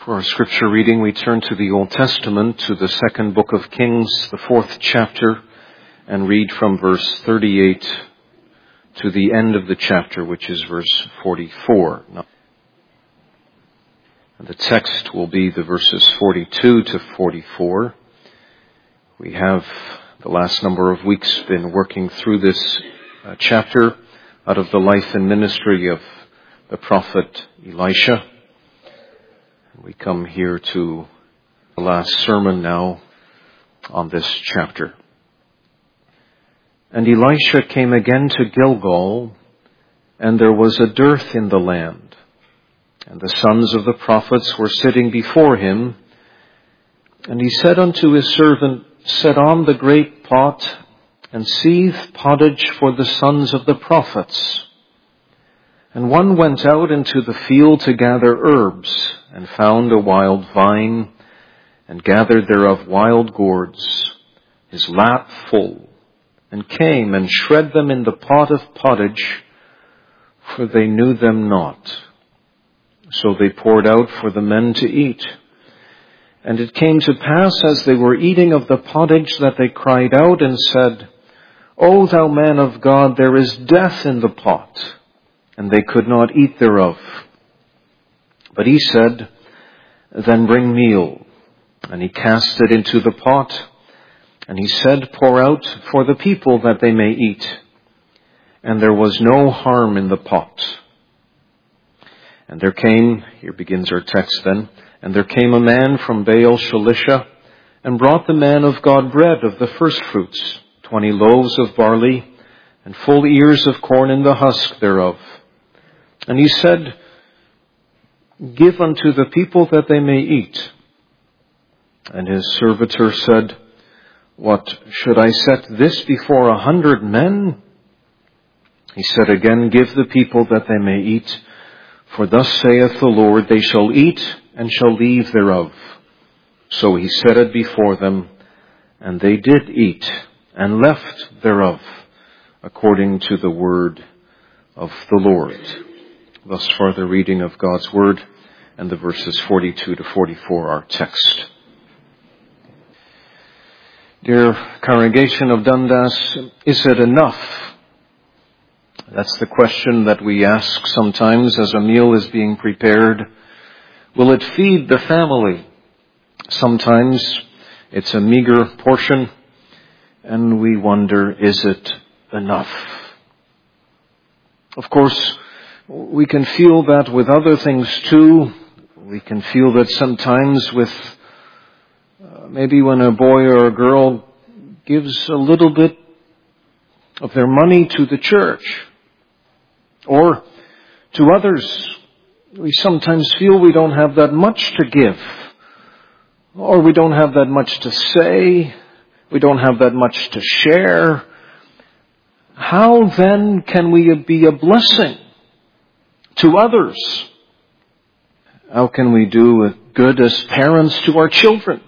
For our scripture reading, we turn to the Old Testament, to the second book of Kings, the 4th chapter, and read from verse 38 to the end of the chapter, which is verse 44. And the text will be the verses 42 to 44. We have the last number of weeks been working through this chapter out of the life and ministry of the prophet Elisha. We come here to the last sermon now on this chapter. And Elisha came again to Gilgal, and there was a dearth in the land. And the sons of the prophets were sitting before him. And he said unto his servant, Set on the great pot, and seethe pottage for the sons of the prophets. And one went out into the field to gather herbs, and found a wild vine, and gathered thereof wild gourds, his lap full, and came and shred them in the pot of pottage, for they knew them not. So they poured out for the men to eat. And it came to pass, as they were eating of the pottage, that they cried out and said, O thou man of God, there is death in the pot. And they could not eat thereof. But he said, Then bring meal. And he cast it into the pot. And he said, Pour out for the people that they may eat. And there was no harm in the pot. And there came, here begins our text then, and there came a man from Baal Shalisha, and brought the man of God bread of the firstfruits, 20 loaves of barley, and full ears of corn in the husk thereof. And he said, Give unto the people that they may eat. And his servitor said, What, should I set this before 100 men? He said again, Give the people that they may eat. For thus saith the Lord, They shall eat and shall leave thereof. So he set it before them, and they did eat and left thereof, according to the word of the Lord. Thus far the reading of God's word, and the verses 42 to 44 our text. Dear congregation of Dundas, is it enough? That's the question that we ask sometimes as a meal is being prepared. Will it feed the family? Sometimes it's a meager portion, and we wonder, is it enough? Of course, we can feel that with other things too. We can feel that sometimes with maybe when a boy or a girl gives a little bit of their money to the church or to others, we sometimes feel we don't have that much to give, or we don't have that much to say, we don't have that much to share. How then can we be a blessing to others? How can we do good as parents to our children?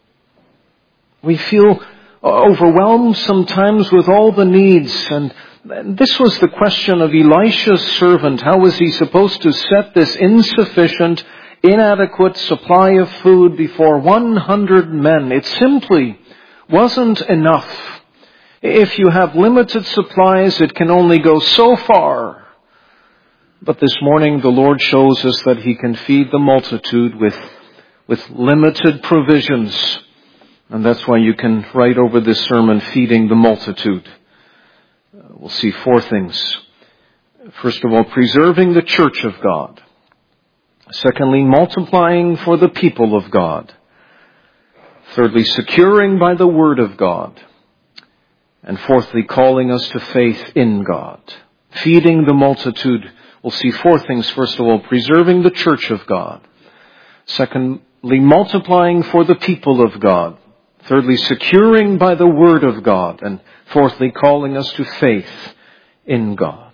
We feel overwhelmed sometimes with all the needs, and this was the question of Elisha's servant. How was he supposed to set this insufficient, inadequate supply of food before 100 men? It simply wasn't enough. If you have limited supplies, it can only go so far. But this morning the Lord shows us that He can feed the multitude with limited provisions. And that's why you can write over this sermon, Feeding the Multitude. We'll see 4 things. First of all, preserving the church of God. Secondly, multiplying for the people of God. Thirdly, securing by the word of God. And fourthly, calling us to faith in God. Feeding the multitude. We'll see 4 things. First of all, preserving the church of God. Secondly, multiplying for the people of God. Thirdly, securing by the word of God. And fourthly, calling us to faith in God.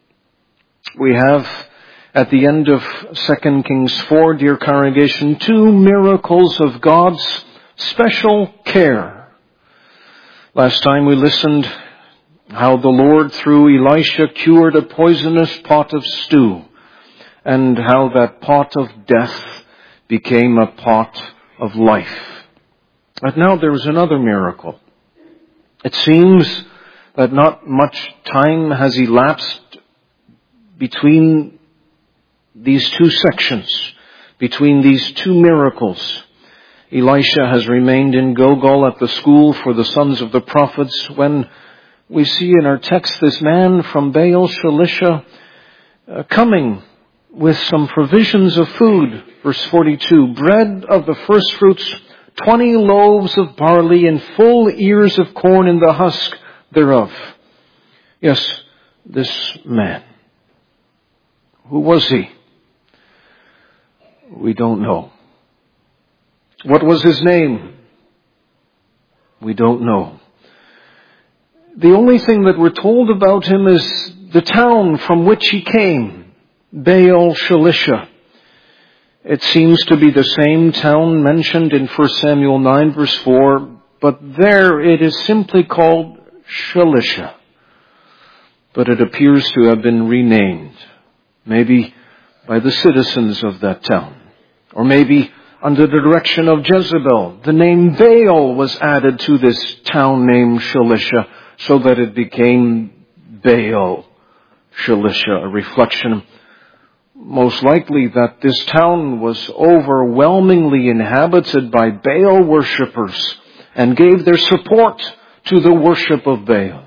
We have, at the end of 2 Kings 4, dear congregation, 2 miracles of God's special care. Last time we listened how the Lord, through Elisha, cured a poisonous pot of stew, and how that pot of death became a pot of life. But now there is another miracle. It seems that not much time has elapsed between these two sections, between these two miracles. Elisha has remained in Gilgal at the school for the sons of the prophets when we see in our text this man from Baal Shalisha coming with some provisions of food. Verse 42, bread of the first fruits, 20 loaves of barley and full ears of corn in the husk thereof. Yes, this man. Who was he? We don't know. What was his name? We don't know. The only thing that we're told about him is the town from which he came, Baal Shalisha. It seems to be the same town mentioned in 1 Samuel 9 verse 4, but there it is simply called Shalisha. But it appears to have been renamed, maybe by the citizens of that town, or maybe under the direction of Jezebel. The name Baal was added to this town named Shalisha, so that it became Baal Shalisha, a reflection most likely that this town was overwhelmingly inhabited by Baal worshippers and gave their support to the worship of Baal.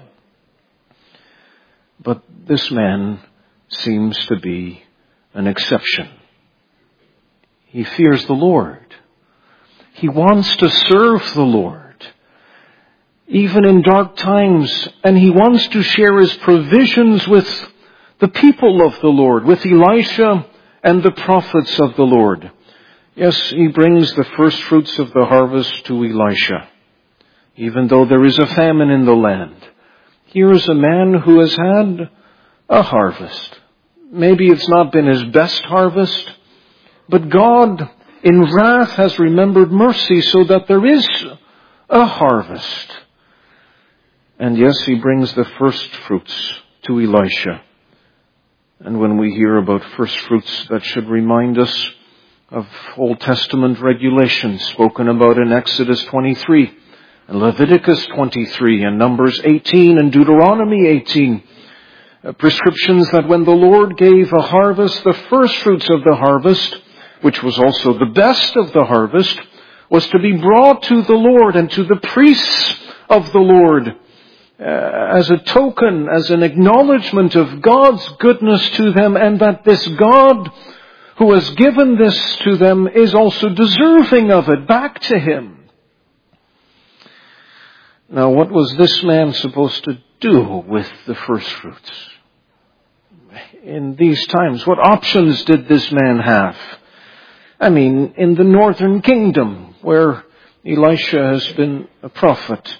But this man seems to be an exception. He fears the Lord. He wants to serve the Lord, even in dark times, and he wants to share his provisions with the people of the Lord, with Elisha and the prophets of the Lord. Yes, he brings the first fruits of the harvest to Elisha, even though there is a famine in the land. Here is a man who has had a harvest. Maybe it's not been his best harvest, but God in wrath has remembered mercy so that there is a harvest. And yes, he brings the first fruits to Elisha. And when we hear about first fruits, that should remind us of Old Testament regulations spoken about in Exodus 23 and Leviticus 23 and Numbers 18 and Deuteronomy 18. Prescriptions that when the Lord gave a harvest, the first fruits of the harvest, which was also the best of the harvest, was to be brought to the Lord and to the priests of the Lord as a token, as an acknowledgement of God's goodness to them, and that this God who has given this to them is also deserving of it back to him. Now, what was this man supposed to do with the first fruits? In these times, what options did this man have? I mean, in the northern kingdom, where Elisha has been a prophet,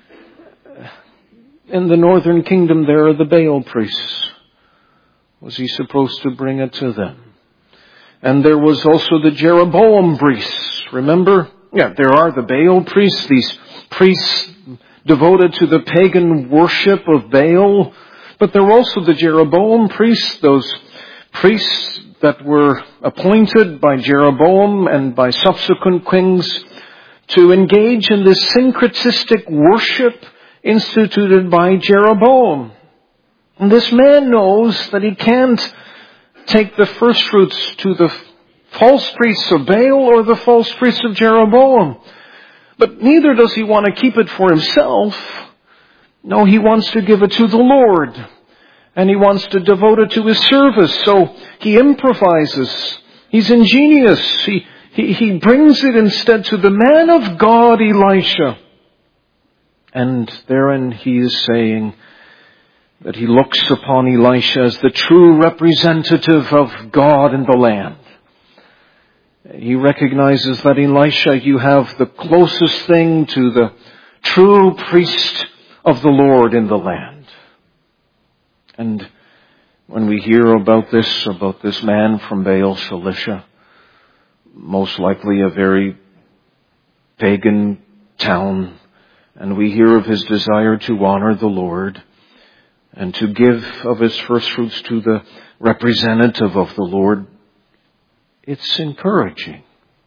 in the northern kingdom there are the Baal priests. Was he supposed to bring it to them? And there was also the Jeroboam priests. Remember? Yeah, there are the Baal priests, these priests devoted to the pagan worship of Baal. But there were also the Jeroboam priests, those priests that were appointed by Jeroboam and by subsequent kings to engage in this syncretistic worship instituted by Jeroboam. And this man knows that he can't take the first fruits to the false priests of Baal or the false priests of Jeroboam. But neither does he want to keep it for himself. No, he wants to give it to the Lord. And he wants to devote it to his service. So he improvises. He's ingenious. He brings it instead to the man of God, Elisha. And therein he is saying that he looks upon Elisha as the true representative of God in the land. He recognizes that, Elisha, you have the closest thing to the true priest of the Lord in the land. And when we hear about this man from Baal Shalisha, most likely a very pagan town, and we hear of his desire to honor the Lord and to give of his first fruits to the representative of the Lord, it's encouraging.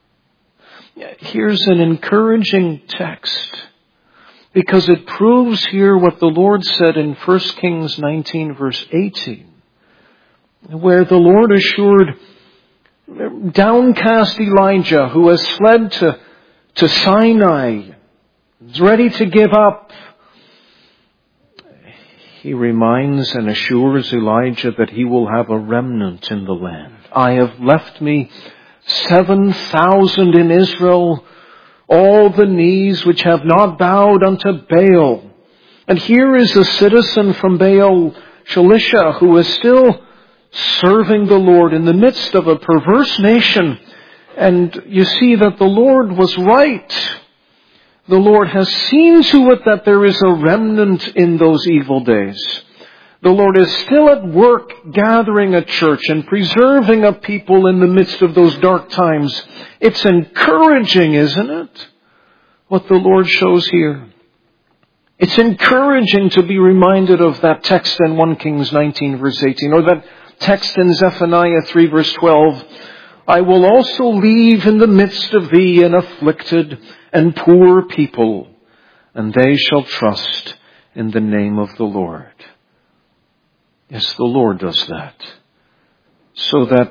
Here's an encouraging text, because it proves here what the Lord said in 1 Kings 19 verse 18, where the Lord assured downcast Elijah, who has fled to Sinai, is ready to give up. He reminds and assures Elijah that he will have a remnant in the land. I have left me 7,000 in Israel, all the knees which have not bowed unto Baal. And here is a citizen from Baal, Shalisha, who is still serving the Lord in the midst of a perverse nation. And you see that the Lord was right. The Lord has seen to it that there is a remnant in those evil days. The Lord is still at work gathering a church and preserving a people in the midst of those dark times. It's encouraging, isn't it? What the Lord shows here. It's encouraging to be reminded of that text in 1 Kings 19 verse 18, or that text in Zephaniah 3 verse 12. I will also leave in the midst of thee an afflicted and poor people, and they shall trust in the name of the Lord. Yes, the Lord does that, so that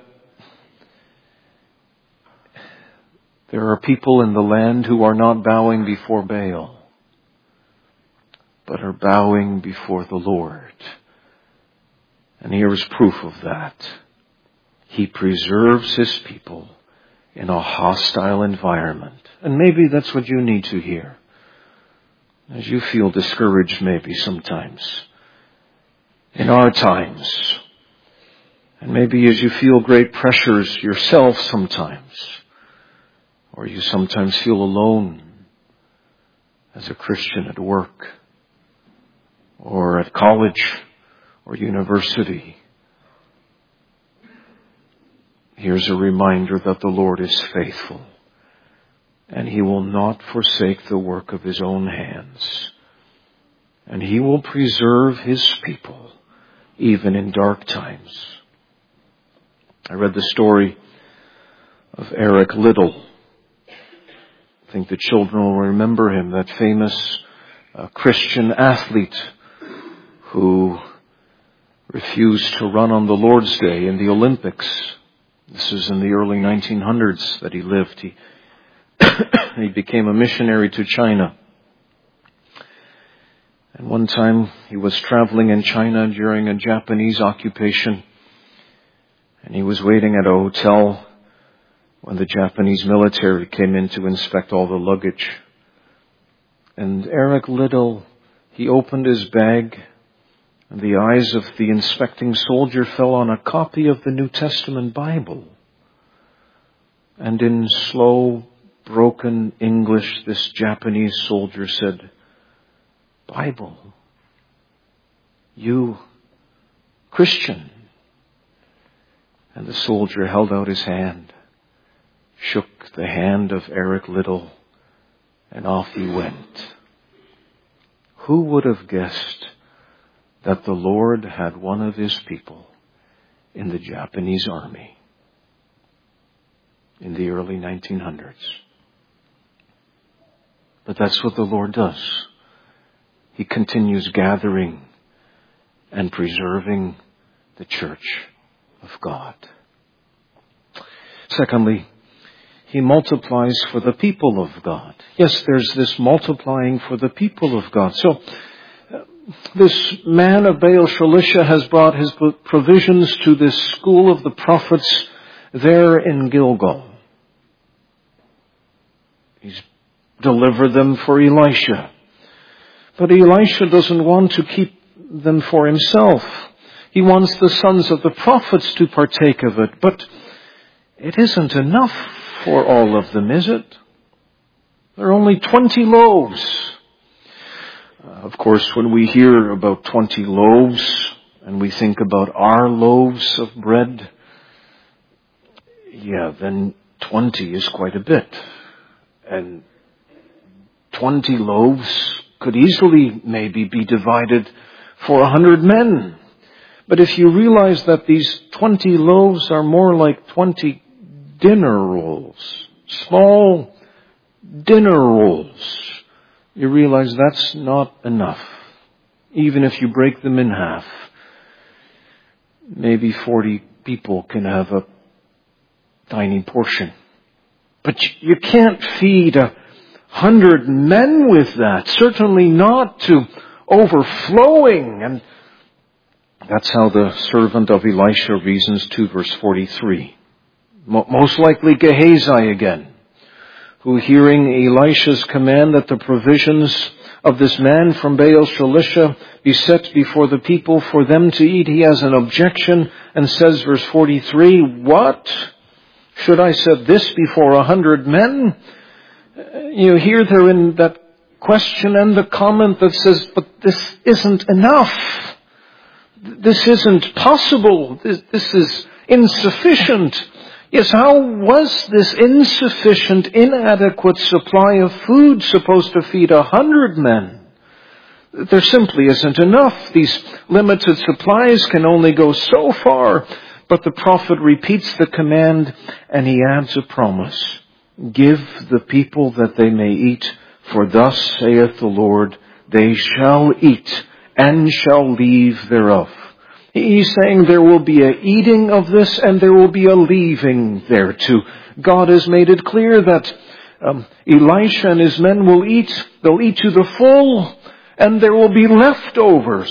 there are people in the land who are not bowing before Baal, but are bowing before the Lord. And here is proof of that. He preserves His people in a hostile environment. And maybe that's what you need to hear, as you feel discouraged maybe sometimes in our times. And maybe as you feel great pressures yourself sometimes, or you sometimes feel alone as a Christian at work, or at college, or university. Here's a reminder that the Lord is faithful, and He will not forsake the work of His own hands. And He will preserve His people, even in dark times. I read the story of Eric Liddell. I think the children will remember him, that famous Christian athlete who refused to run on the Lord's Day in the Olympics. This is in the early 1900s that he lived. He became a missionary to China. And one time he was traveling in China during a Japanese occupation. And he was waiting at a hotel when the Japanese military came in to inspect all the luggage. And Eric Liddell, he opened his bag, and the eyes of the inspecting soldier fell on a copy of the New Testament Bible. And in slow, broken English, this Japanese soldier said, "Bible, you Christian?" And the soldier held out his hand, shook the hand of Eric Liddell, and off he went. Who would have guessed that the Lord had one of His people in the Japanese army in the early 1900s? But that's what the Lord does. He continues gathering and preserving the church of God. Secondly, He multiplies for the people of God. Yes, there's this multiplying for the people of God. So, this man of Baal, Shalisha, has brought his provisions to this school of the prophets there in Gilgal. He's delivered them for Elisha. But Elisha doesn't want to keep them for himself. He wants the sons of the prophets to partake of it. But it isn't enough for all of them, is it? There are only 20 loaves. Of course, when we hear about 20 loaves and we think about our loaves of bread, then 20 is quite a bit. And 20 loaves could easily maybe be divided for 100 men. But if you realize that these 20 loaves are more like 20 dinner rolls, small dinner rolls, you realize that's not enough. Even if you break them in half, maybe 40 people can have a tiny portion. But you can't feed 100 men with that. Certainly not to overflowing. And that's how the servant of Elisha reasons 2 verse 43. Most likely Gehazi again, who hearing Elisha's command that the provisions of this man from Baal Shalisha be set before the people for them to eat, he has an objection and says, verse 43, what? Should I set this before 100 men? You hear there in that question and the comment that says, but this isn't enough. This isn't possible. This is insufficient. Yes, how was this insufficient, inadequate supply of food supposed to feed 100 men? There simply isn't enough. These limited supplies can only go so far. But the prophet repeats the command and he adds a promise. Give the people that they may eat, for thus saith the Lord, they shall eat and shall leave thereof. He's saying there will be a eating of this and there will be a leaving thereto. God has made it clear that Elisha and his men will eat. They'll eat to the full and there will be leftovers.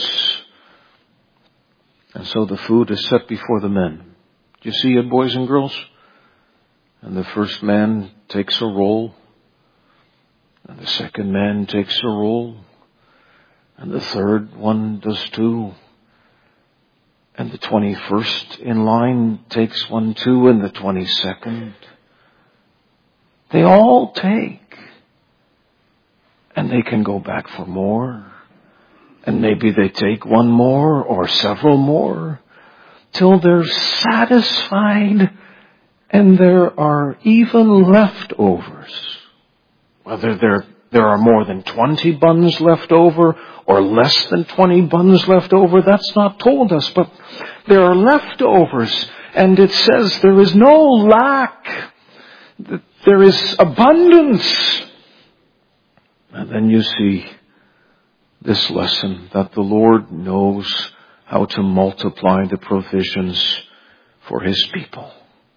And so the food is set before the men. Do you see it, boys and girls? And the first man takes a roll. And the second man takes a roll. And the third one does too. And the 21st in line takes one too, and the 22nd. They all take. And they can go back for more. And maybe they take one more or several more till they're satisfied and there are even leftovers. Whether there are more than 20 buns left over or less than 20 buns left over, that's not told us. But there are leftovers, and it says there is no lack. There is abundance. And then you see this lesson that the Lord knows how to multiply the provisions for His people.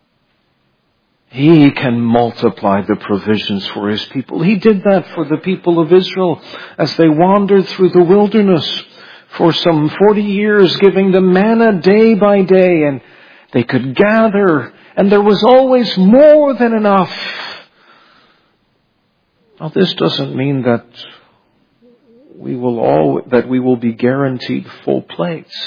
He can multiply the provisions for His people. He did that for the people of Israel as they wandered through the wilderness for some 40 years, giving them manna day by day, and they could gather, and there was always more than enough. Now, this doesn't mean that we will be guaranteed full plates,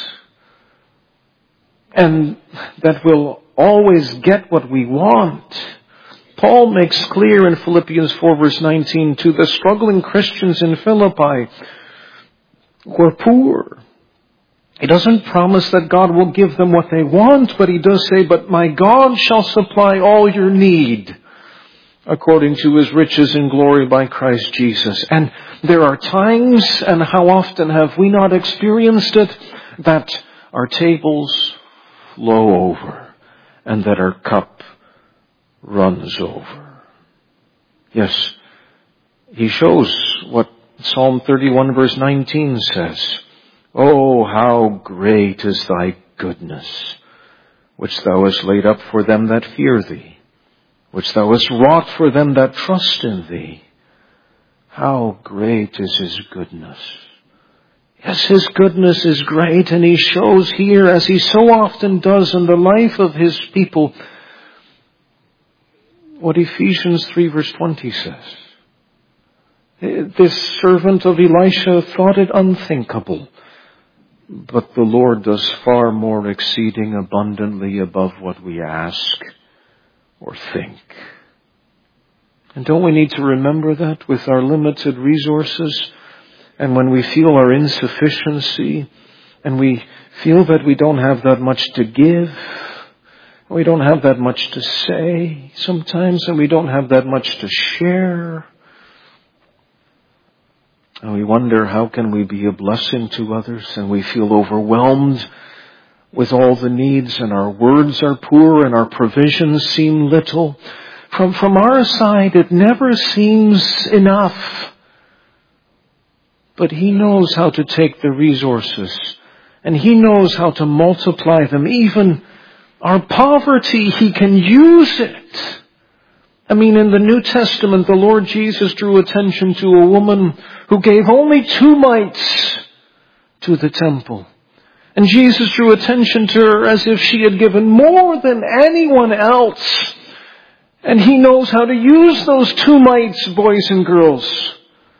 and that we'll always get what we want. Paul makes clear in Philippians 4 verse 19 to the struggling Christians in Philippi were poor. He doesn't promise that God will give them what they want, but he does say, but my God shall supply all your need according to His riches in glory by Christ Jesus. And there are times, and how often have we not experienced it, that our tables flow over and that our cup runs over. Yes, he shows what Psalm 31 verse 19 says. Oh, how great is thy goodness, which thou hast laid up for them that fear thee, which thou hast wrought for them that trust in thee. How great is His goodness. Yes, His goodness is great, and He shows here, as He so often does in the life of His people, what Ephesians 3 verse 20 says. This servant of Elisha thought it unthinkable, but the Lord does far more exceeding abundantly above what we ask or think. And don't we need to remember that with our limited resources, and when we feel our insufficiency, and we feel that we don't have that much to give, we don't have that much to say sometimes, and we don't have that much to share, and we wonder how can we be a blessing to others, and we feel overwhelmed with all the needs, and our words are poor and our provisions seem little. From our side, it never seems enough. But He knows how to take the resources, and He knows how to multiply them. Even our poverty, He can use it. I mean, in the New Testament, the Lord Jesus drew attention to a woman who gave only 2 mites to the temple. And Jesus drew attention to her as if she had given more than anyone else. And He knows how to use those 2 mites, boys and girls.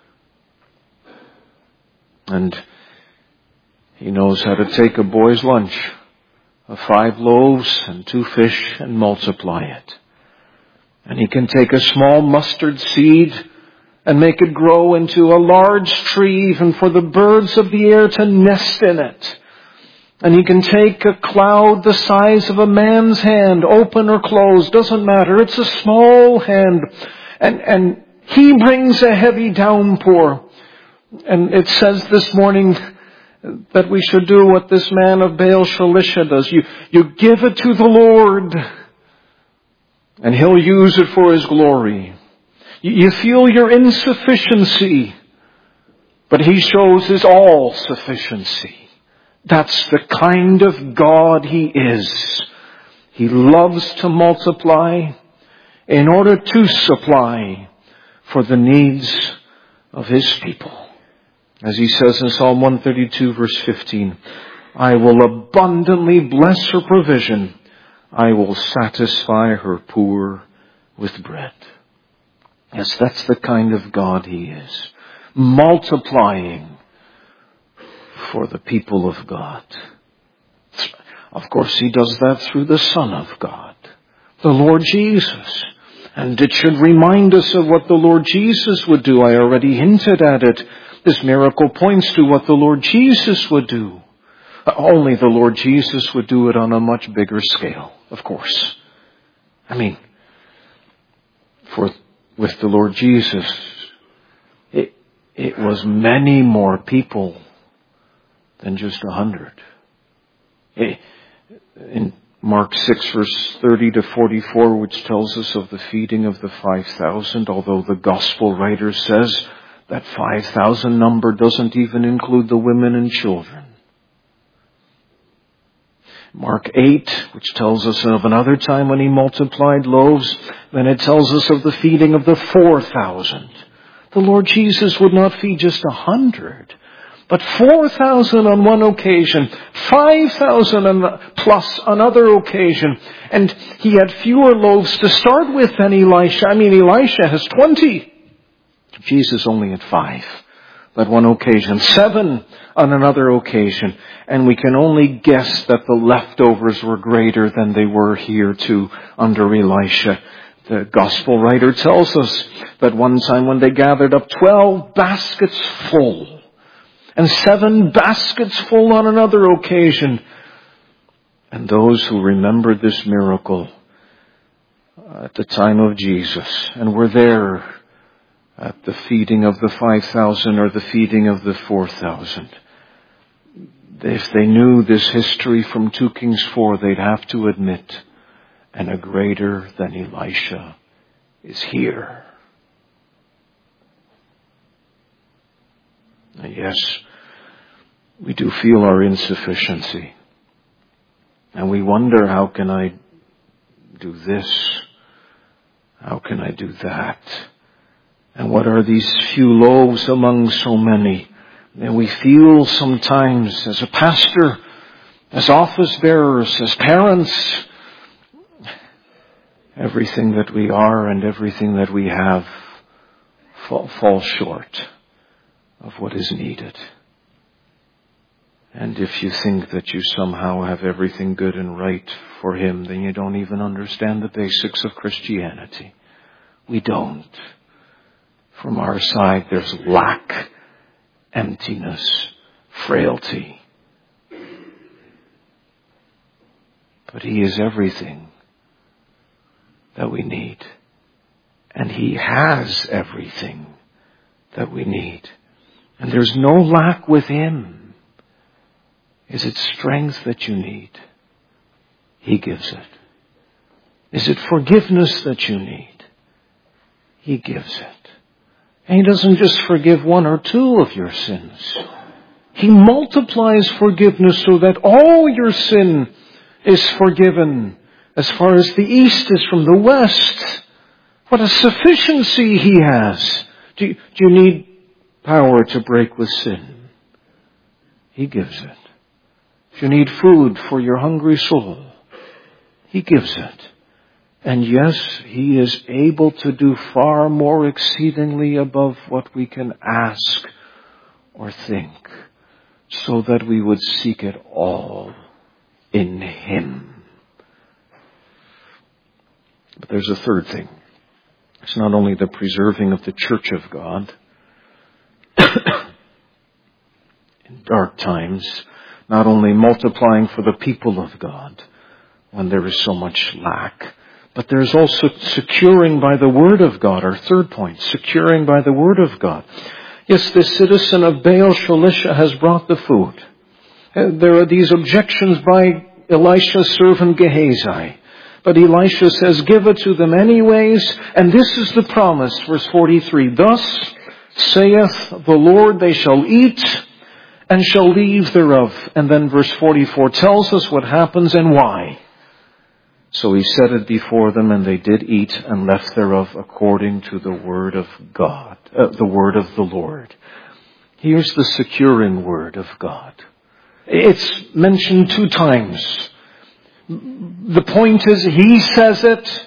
And He knows how to take a boy's lunch of 5 loaves and 2 fish and multiply it. And He can take a small mustard seed and make it grow into a large tree, even for the birds of the air to nest in it. And He can take a cloud the size of a man's hand, open or closed, doesn't matter. It's a small hand. And He brings a heavy downpour. And it says this morning that we should do what this man of Baal Shalisha does. You give it to the Lord, and He'll use it for His glory. You feel your insufficiency, but He shows His all-sufficiency. That's the kind of God He is. He loves to multiply in order to supply for the needs of His people. As He says in Psalm 132 verse 15, I will abundantly bless her provision. I will satisfy her poor with bread. Yes, that's the kind of God He is. Multiplying for the people of God. Of course, He does that through the Son of God, the Lord Jesus. And it should remind us of what the Lord Jesus would do. I already hinted at it. This miracle points to what the Lord Jesus would do. Only the Lord Jesus would do it on a much bigger scale, of course. I mean, with the Lord Jesus, it was many more people than just 100. In Mark 6 verse 30 to 44, which tells us of the feeding of the 5,000, although the gospel writer says that 5,000 number doesn't even include the women and children. Mark 8, which tells us of another time when He multiplied loaves, then it tells us of the feeding of the 4,000. The Lord Jesus would not feed just 100, but 4,000 on one occasion, 5,000 plus another occasion. And He had fewer loaves to start with than Elisha. I mean, Elisha has 20. Jesus only had 5. But one occasion, 7 on another occasion. And we can only guess that the leftovers were greater than they were here too under Elisha. The gospel writer tells us that one time when they gathered up 12 baskets full, and 7 baskets full on another occasion. And those who remembered this miracle at the time of Jesus and were there at the feeding of the 5,000 or the feeding of the 4,000, if they knew this history from 2 Kings 4, they'd have to admit, and a greater than Elisha is here. Yes, we do feel our insufficiency. And we wonder, how can I do this? How can I do that? And what are these few loaves among so many? And we feel sometimes as a pastor, as office bearers, as parents, everything that we are and everything that we have falls short of what is needed. And if you think that you somehow have everything good and right for Him, then you don't even understand the basics of Christianity. We don't. From our side, there's lack, emptiness, frailty. But He is everything that we need. And He has everything that we need. And there's no lack with Him. Is it strength that you need? He gives it. Is it forgiveness that you need? He gives it. And He doesn't just forgive one or two of your sins. He multiplies forgiveness so that all your sin is forgiven as far as the east is from the west. What a sufficiency He has. Do you need power to break with sin? He gives it. If you need food for your hungry soul, He gives it. And yes, He is able to do far more exceedingly above what we can ask or think, so that we would seek it all in Him. But there's a third thing. It's not only the preserving of the church of God in dark times, not only multiplying for the people of God when there is so much lack, but there's also securing by the Word of God. Our third point, securing by the Word of God. Yes, the citizen of Baal Shalisha has brought the food. There are these objections by Elisha's servant Gehazi. But Elisha says, give it to them anyways. And this is the promise, verse 43. Thus saith the Lord, they shall eat and shall leave thereof. And then verse 44 tells us what happens and why. So he set it before them, and they did eat and left thereof according to the word of God, the word of the Lord. Here's the securing word of God. It's mentioned 2 times. The point is, He says it,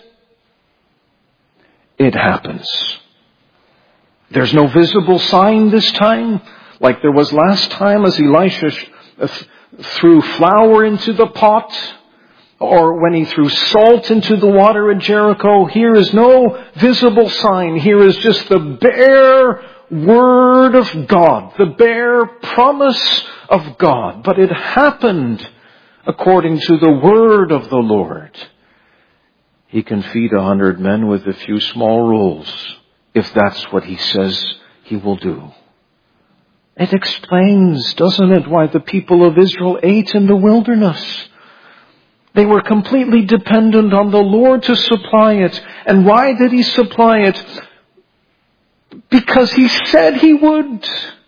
it happens. There's no visible sign this time, like there was last time as Elisha threw flour into the pot, or when he threw salt into the water at Jericho. Here is no visible sign. Here is just the bare word of God, the bare promise of God. But it happened according to the word of the Lord. He can feed 100 men with a few small rolls, if that's what He says He will do. It explains, doesn't it, why the people of Israel ate in the wilderness. They were completely dependent on the Lord to supply it. And why did He supply it? Because He said He would.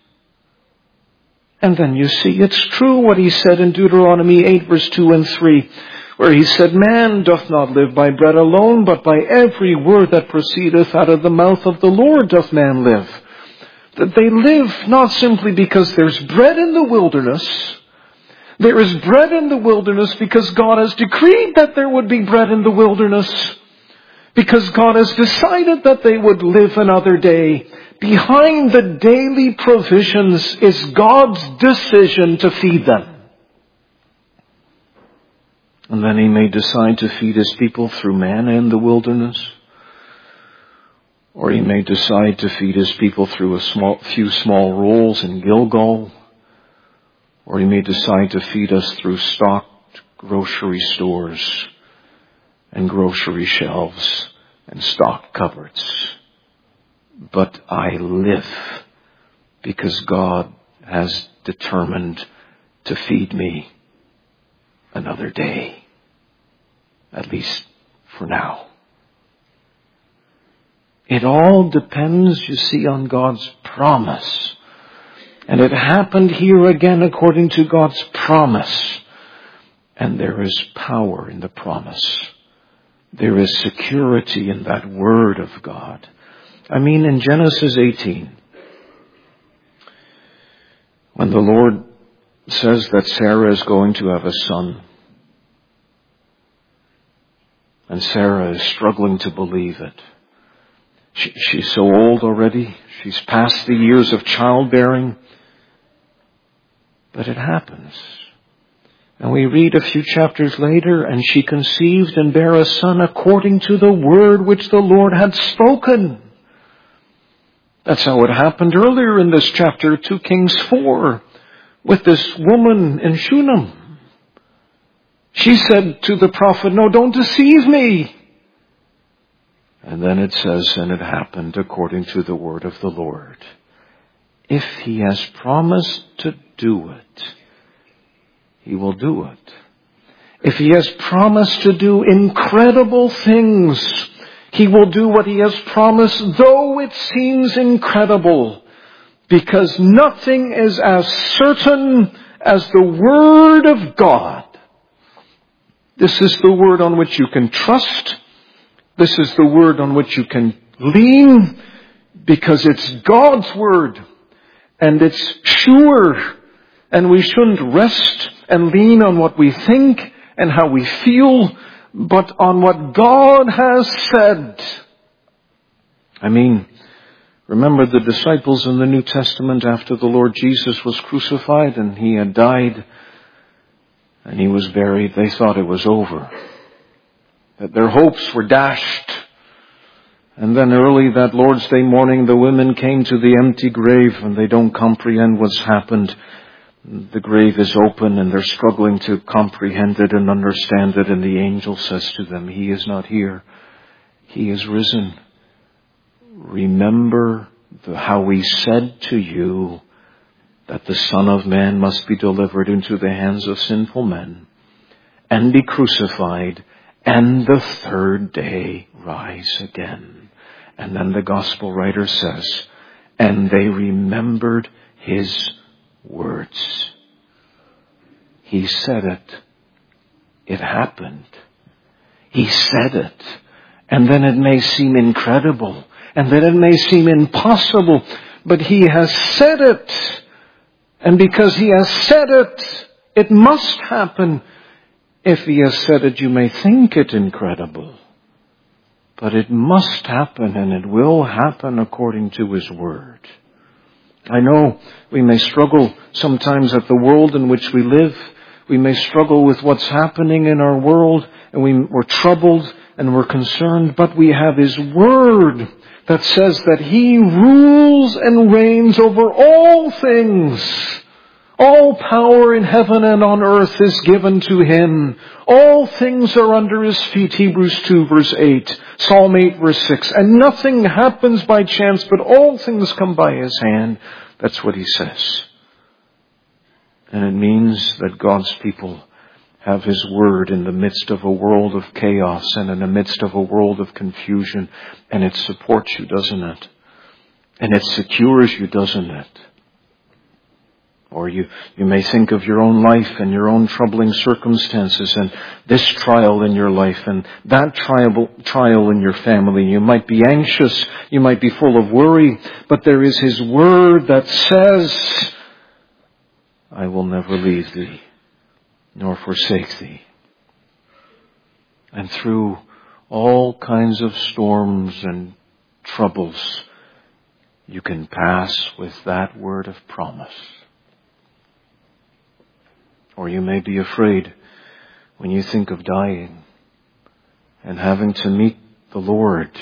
And then you see, it's true what He said in Deuteronomy 8, verse 2 and 3, where He said, man doth not live by bread alone, but by every word that proceedeth out of the mouth of the Lord doth man live. That they live not simply because there's bread in the wilderness. There is bread in the wilderness because God has decreed that there would be bread in the wilderness. Because God has decided that they would live another day. Behind the daily provisions is God's decision to feed them. And then He may decide to feed His people through manna in the wilderness. Or He may decide to feed His people through a few small rolls in Gilgal. Or He may decide to feed us through stocked grocery stores and grocery shelves and stocked cupboards. But I live because God has determined to feed me another day, at least for now. It all depends, you see, on God's promise. And it happened here again according to God's promise. And there is power in the promise. There is security in that word of God. I mean, in Genesis 18, when the Lord says that Sarah is going to have a son, and Sarah is struggling to believe it. She's so old already. She's past the years of childbearing. But it happens. And we read a few chapters later, and she conceived and bare a son according to the word which the Lord had spoken. That's how it happened earlier in this chapter, 2 Kings 4, with this woman in Shunem. She said to the prophet, no, don't deceive me. And then it says, and it happened according to the word of the Lord. If He has promised to do it, He will do it. If He has promised to do incredible things, He will do what He has promised, though it seems incredible, because nothing is as certain as the Word of God. This is the Word on which you can trust. This is the Word on which you can lean, because it's God's Word, and it's sure, and we shouldn't rest and lean on what we think and how we feel, but on what God has said. I mean, remember the disciples in the New Testament after the Lord Jesus was crucified and He had died and He was buried. They thought it was over, that their hopes were dashed. And then early that Lord's Day morning, the women came to the empty grave and they don't comprehend what's happened. The grave is open and they're struggling to comprehend it and understand it. And the angel says to them, He is not here. He is risen. Remember how He said to you that the Son of Man must be delivered into the hands of sinful men and be crucified and the third day rise again. And then the gospel writer says, and they remembered His words. He said it. It happened. He said it. And then it may seem incredible. And then it may seem impossible. But He has said it. And because He has said it, it must happen. If He has said it, you may think it incredible. But it must happen, and it will happen according to His Word. I know we may struggle sometimes at the world in which we live. We may struggle with what's happening in our world, and we're troubled and we're concerned, but we have His Word that says that He rules and reigns over all things. All power in heaven and on earth is given to Him. All things are under His feet, Hebrews 2 verse 8, Psalm 8 verse 6. And nothing happens by chance, but all things come by His hand. That's what He says. And it means that God's people have His Word in the midst of a world of chaos and in the midst of a world of confusion. And it supports you, doesn't it? And it secures you, doesn't it? Or you may think of your own life and your own troubling circumstances and this trial in your life and that trial in your family. You might be anxious. You might be full of worry. But there is His Word that says, I will never leave thee nor forsake thee. And through all kinds of storms and troubles, you can pass with that word of promise. Or you may be afraid when you think of dying and having to meet the Lord.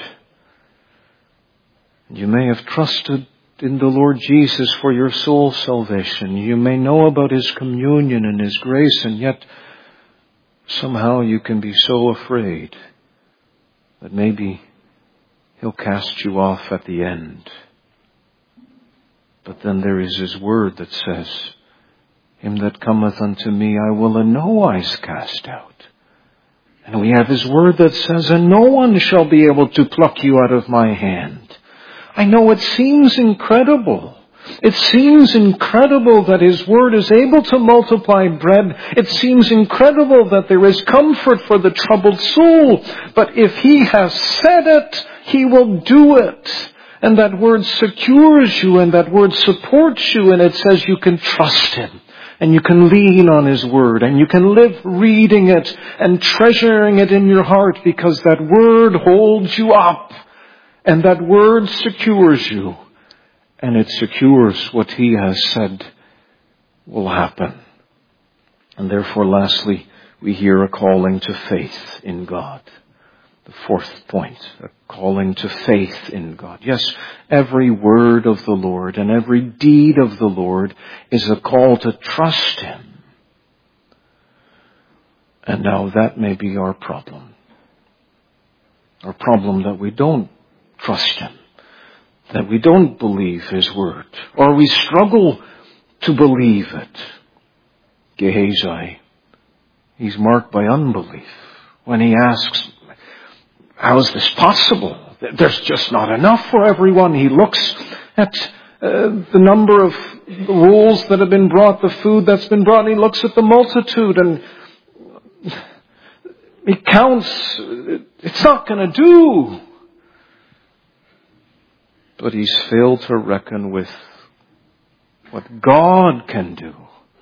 You may have trusted in the Lord Jesus for your soul's salvation. You may know about His communion and His grace, and yet somehow you can be so afraid that maybe He'll cast you off at the end. But then there is His Word that says, Him that cometh unto me I will in no wise cast out. And we have His Word that says, and no one shall be able to pluck you out of my hand. I know it seems incredible. It seems incredible that His Word is able to multiply bread. It seems incredible that there is comfort for the troubled soul. But if He has said it, He will do it. And that word secures you and that word supports you, and it says you can trust Him. And you can lean on His Word, and you can live reading it and treasuring it in your heart, because that Word holds you up, and that Word secures you, and it secures what He has said will happen. And therefore, lastly, we hear a calling to faith in God. The fourth point, a calling to faith in God. Yes, every word of the Lord and every deed of the Lord is a call to trust Him. And now that may be our problem. Our problem that we don't trust Him, that we don't believe His Word, or we struggle to believe it. Gehazi, he's marked by unbelief when he asks, How is this possible? There's just not enough for everyone. He looks at the number of rolls that have been brought, the food that's been brought, and he looks at the multitude and he counts. It's not going to do. But he's failed to reckon with what God can do.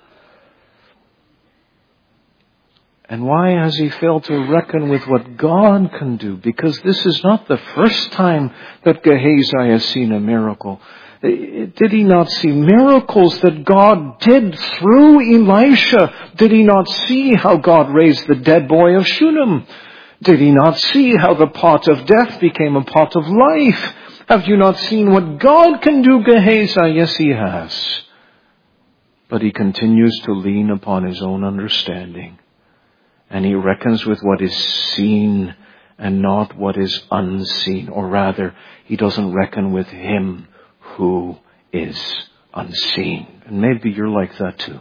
And why has he failed to reckon with what God can do? Because this is not the first time that Gehazi has seen a miracle. Did he not see miracles that God did through Elisha? Did he not see how God raised the dead boy of Shunem? Did he not see how the pot of death became a pot of life? Have you not seen what God can do, Gehazi? Yes, he has. But he continues to lean upon his own understanding. And he reckons with what is seen and not what is unseen. Or rather, he doesn't reckon with him who is unseen. And maybe you're like that too.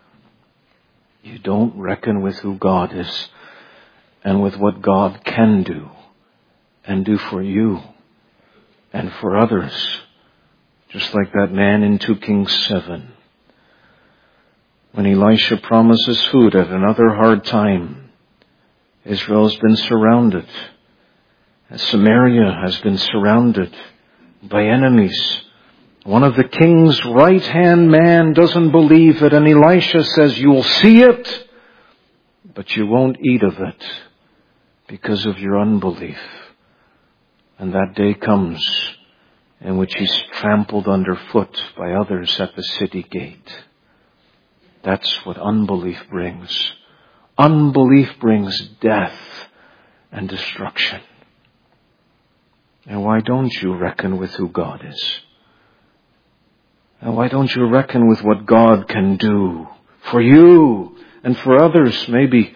You don't reckon with who God is and with what God can do and do for you and for others. Just like that man in 2 Kings 7. When Elisha promises food at another hard time, Israel's been surrounded. Samaria has been surrounded by enemies. One of the king's right-hand man doesn't believe it, and Elisha says, you'll see it, but you won't eat of it because of your unbelief. And that day comes in which he's trampled underfoot by others at the city gate. That's what unbelief brings. Unbelief brings death and destruction. And why don't you reckon with who God is? And why don't you reckon with what God can do for you and for others? Maybe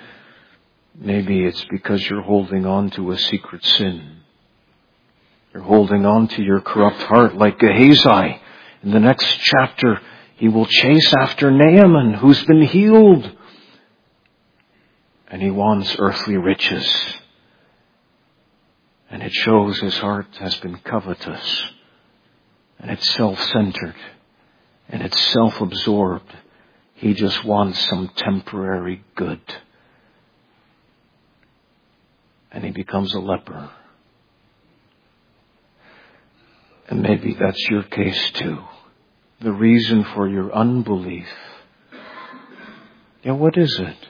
it's because you're holding on to a secret sin. You're holding on to your corrupt heart like Gehazi. In the next chapter, he will chase after Naaman, who's been healed. And he wants earthly riches. And it shows his heart has been covetous. And it's self-centered. And it's self-absorbed. He just wants some temporary good. And he becomes a leper. And maybe that's your case too. The reason for your unbelief. Yeah, what is it?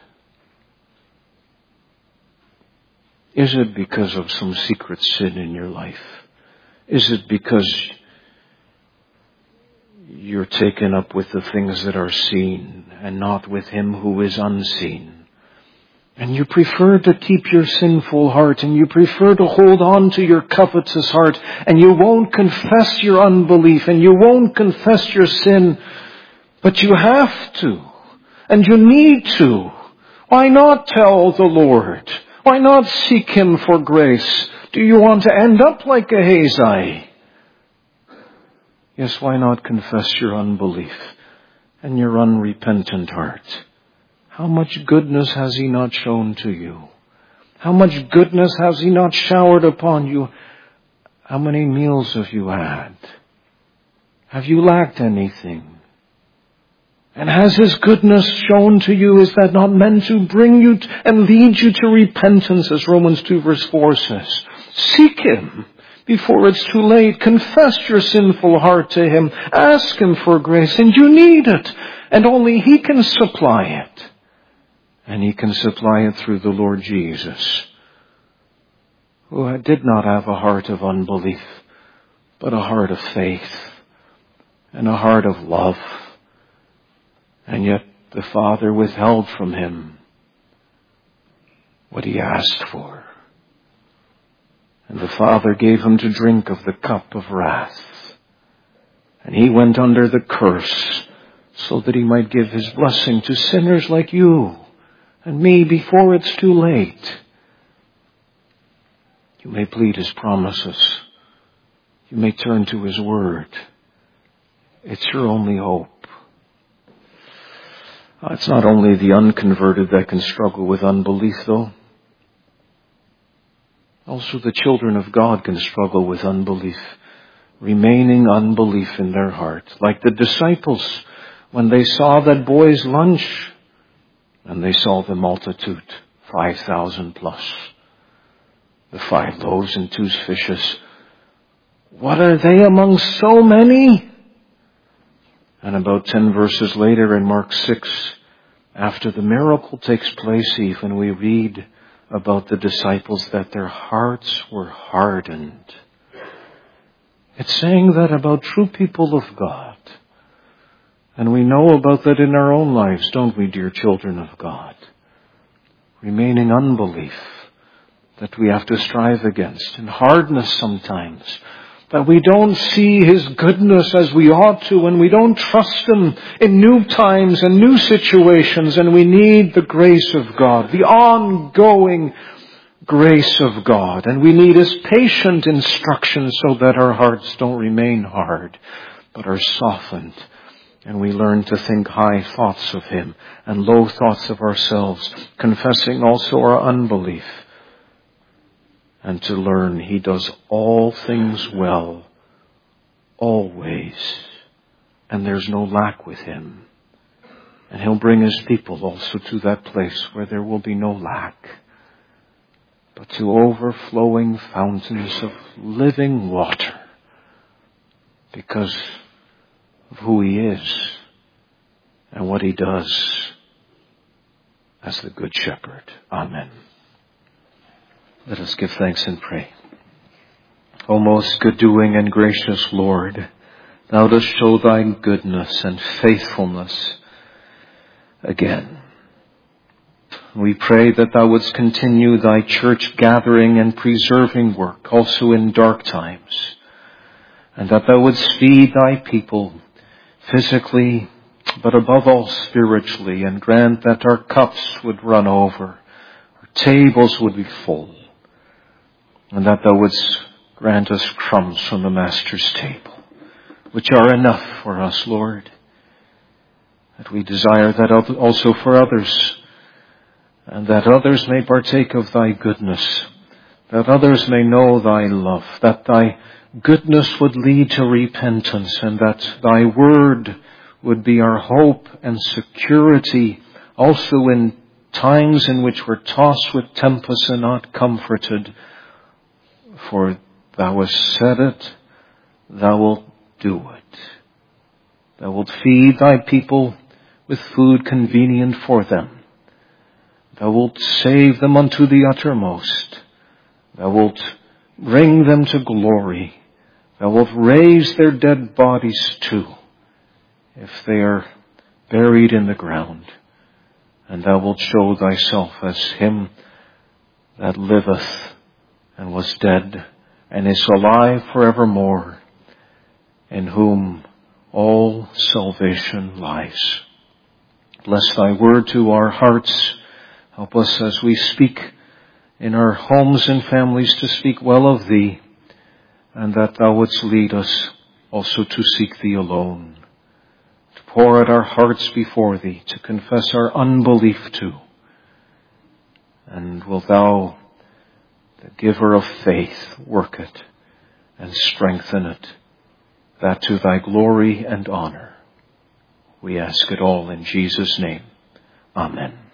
Is it because of some secret sin in your life? Is it because you're taken up with the things that are seen and not with him who is unseen? And you prefer to keep your sinful heart, and you prefer to hold on to your covetous heart, and you won't confess your unbelief, and you won't confess your sin, but you have to, and you need to. Why not tell the Lord? Why not seek him for grace? Do you want to end up like Gehazi? Yes, why not confess your unbelief and your unrepentant heart? How much goodness has he not shown to you? How much goodness has he not showered upon you? How many meals have you had? Have you lacked anything? And has his goodness shown to you? Is that not meant to bring you and lead you to repentance, as Romans 2 verse 4 says? Seek him before it's too late. Confess your sinful heart to him. Ask him for grace, and you need it. And only he can supply it. And he can supply it through the Lord Jesus, who did not have a heart of unbelief, but a heart of faith and a heart of love. And yet the Father withheld from him what he asked for. And the Father gave him to drink of the cup of wrath. And he went under the curse so that he might give his blessing to sinners like you and me before it's too late. You may plead his promises. You may turn to his word. It's your only hope. It's not only the unconverted that can struggle with unbelief, though. Also the children of God can struggle with unbelief, remaining unbelief in their heart. Like the disciples, when they saw that boy's lunch, and they saw the multitude, 5,000 plus, the 5 loaves and 2 fishes. What are they among so many? And about 10 verses later in Mark 6, after the miracle takes place even, we read about the disciples that their hearts were hardened. It's saying that about true people of God. And we know about that in our own lives, don't we, dear children of God? Remaining unbelief that we have to strive against, and hardness sometimes, that we don't see His goodness as we ought to, and we don't trust Him in new times and new situations, and we need the grace of God, the ongoing grace of God, and we need His patient instruction so that our hearts don't remain hard, but are softened, and we learn to think high thoughts of Him and low thoughts of ourselves, confessing also our unbelief, and to learn He does all things well, always, and there's no lack with Him. And He'll bring His people also to that place where there will be no lack, but to overflowing fountains of living water, because of who He is and what He does as the Good Shepherd. Amen. Let us give thanks and pray. O most good-doing and gracious Lord, Thou dost show Thy goodness and faithfulness again. We pray that Thou wouldst continue Thy church gathering and preserving work also in dark times, and that Thou wouldst feed Thy people physically, but above all spiritually, and grant that our cups would run over, our tables would be full, and that Thou wouldst grant us crumbs from the Master's table, which are enough for us, Lord. That we desire that also for others, and that others may partake of Thy goodness, that others may know Thy love, that Thy goodness would lead to repentance, and that Thy word would be our hope and security, also in times in which we're tossed with tempests and not comforted. For Thou hast said it, Thou wilt do it. Thou wilt feed Thy people with food convenient for them. Thou wilt save them unto the uttermost. Thou wilt bring them to glory. Thou wilt raise their dead bodies too, if they are buried in the ground. And Thou wilt show Thyself as Him that liveth and was dead and is alive forevermore, in whom all salvation lies. Bless Thy word to our hearts. Help us as we speak in our homes and families to speak well of Thee, and that Thou wouldst lead us also to seek Thee alone, to pour out our hearts before Thee, to confess our unbelief too. And wilt Thou, the giver of faith, work it and strengthen it, that to Thy glory and honor. We ask it all in Jesus' name. Amen.